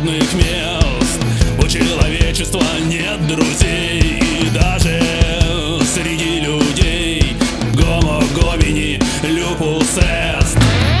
родных мест. У человечества нет друзей, и даже среди людей гомо гомини люпус эст.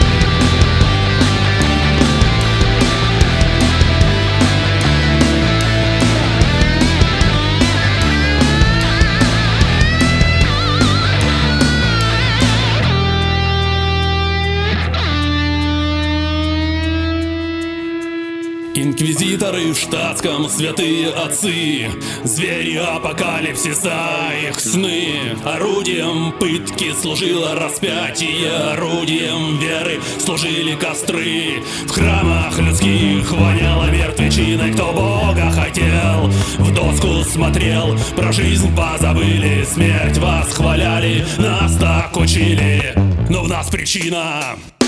Инквизиторы в штатском, святые отцы, звери апокалипсиса, их сны. Орудием пытки служило распятие, орудием веры служили костры. В храмах людских воняло мертвечиной, кто Бога хотел, в доску смотрел, про жизнь позабыли, смерть восхваляли, нас так учили, но в нас причина.